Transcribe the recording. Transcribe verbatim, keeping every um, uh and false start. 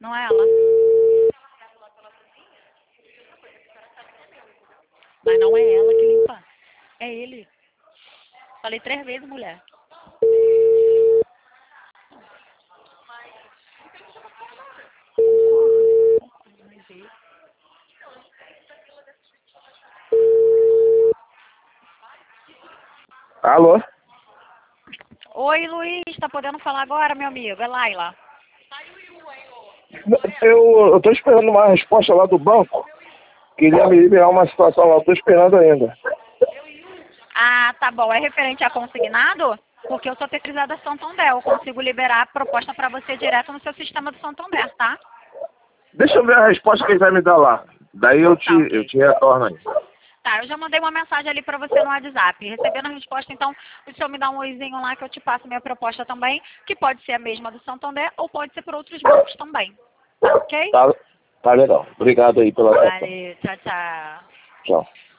Não é ela. Mas não é ela que limpa. É ele. Falei três vezes, mulher. Alô? Oi, Luiz. Tá podendo falar agora, meu amigo? É Laila. Eu, eu tô esperando uma resposta lá do banco. Queria me liberar uma situação lá, eu tô esperando ainda. Ah, tá bom. É referente a consignado? Porque eu sou terceirizada Santander. Eu consigo liberar a proposta para você direto no seu sistema do Santander, tá? Deixa eu ver a resposta que ele vai me dar lá. Daí eu te, Tá, ok. eu te retorno aí. Tá, eu já mandei uma mensagem ali para você no WhatsApp. Recebendo a resposta, então, o senhor me dá um oizinho lá que eu te passo minha proposta também, que pode ser a mesma do Santander ou pode ser por outros bancos também. Tá ok? Tá, tá legal. Obrigado aí pela atenção. Valeu, tchau, tchau. Tchau.